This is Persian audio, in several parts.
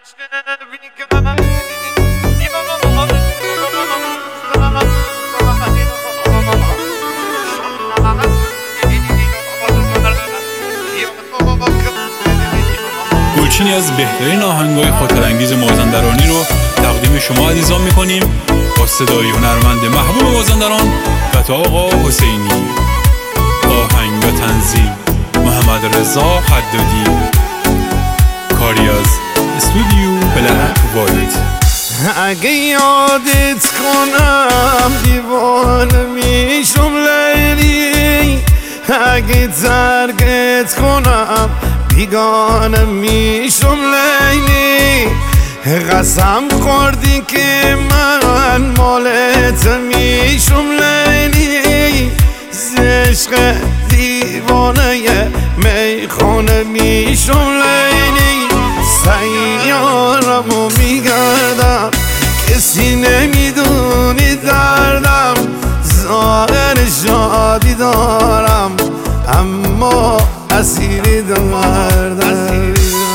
گلچینی از بهترین آهنگای خاطرانگیز مازندرانی رو تقدیم شما عزیزان میکنیم با صدای هنرمند محبوب مازندران و آقا حسینی. آهنگ و تنظیم محمد رضا حدادی. کاری از استودیو بلک وایت. اگه یادت کنم دیوانه میشم لیلی، اگه ترکت کنم بیگانه میشم لیلی. قسم خوردی که من مالت میشم لیلی، عشق دیوانه میخانه میشم لیلی. سیارمو میگردم کسی نمیدونی دردم، ظاهر شادی دارم اما اسیر دردم.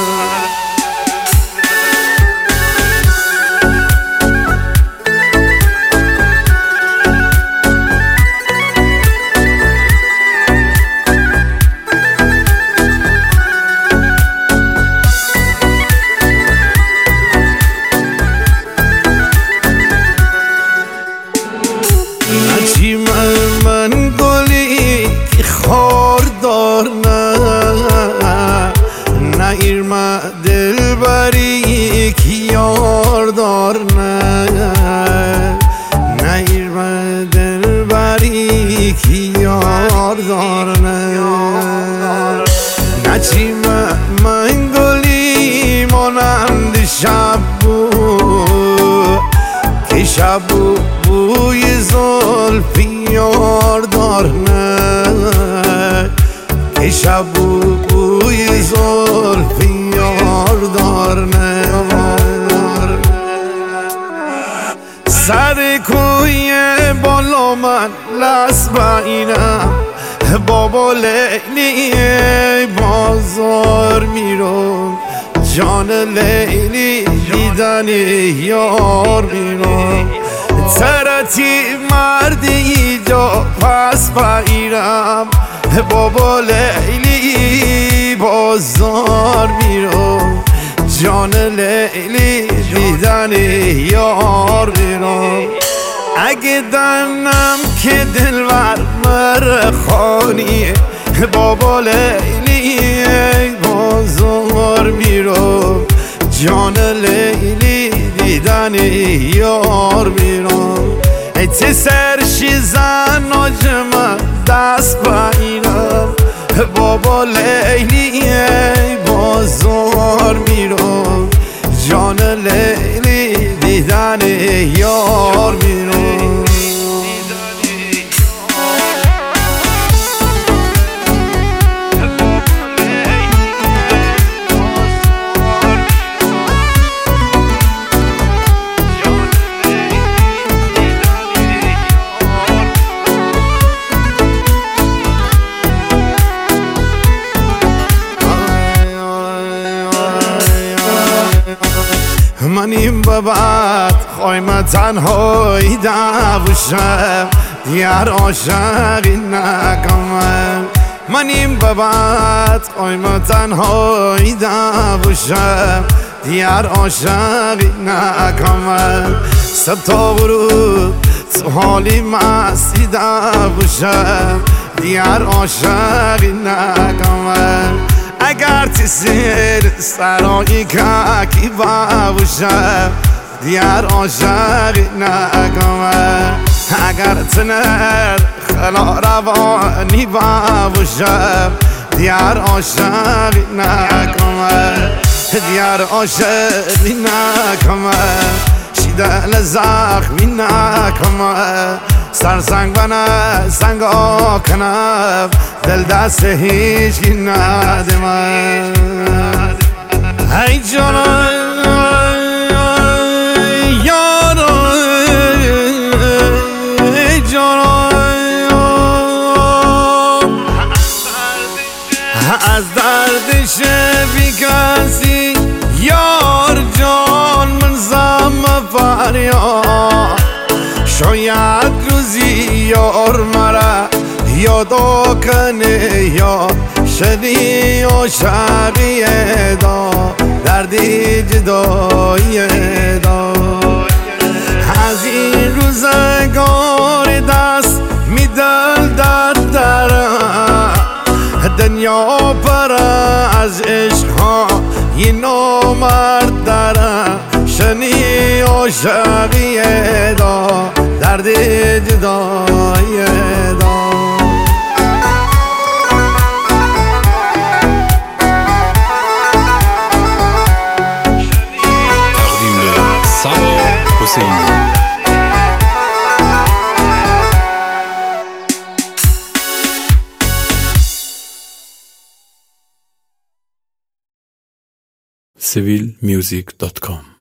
من گلی که خاردار نه ایرما دلبری که یاردار نه ایرما دلبری که یاردار نه چی من گلی مانند شب بود که شب بوی زلفی یاردار که شب بوی زلفی یاردار سر کوی بالا من لسبینم بابا لیلی بازار میرم، جان لیلی دیدن یار میرم. ترتی مردی جا پس بایرم بابا لیلی بازار میرم، جان لیلی دیدن یار میرم. اگه دنم که دلبر مرخانیه بابا لیلی بازار میرم، جان لیلی دیدن یار میرم. ای سرشی زن آجم دست بایرم بابا لیلی بازار میرم، جان لیلی دیدن یار میرم. من این بابت خواهیم تنهایی نباشم، دیگر عاشقی نکنم. من این بابت خواهیم تنهایی نباشم، دیگر عاشقی نکنم. ستا غروب تو حالی مستی نباشم، دیگر عاشقی نکنم. اگر تسیر سرایی که باشم، دیگر عاشقی نکنم. اگر تنر خلا روانی باشم، دیگر عاشقی نکنم. دیگر عاشقی نکنم، شیدن زخمی نکنم. سرسنگ بنا سنگا کنم، دل دست هیچی ندمم. ای جانا یارا ای جانا از دردش بی کسی یار جان جدا کنه یا شنی و شقیه دا دردی جدایی دا از این روزگار دست میدل در دنیا پر از عشق ها یه نامرد داره شنی و شقیه دا درد جدایی دا تقدیم به سبا حسینی. civilmusic.com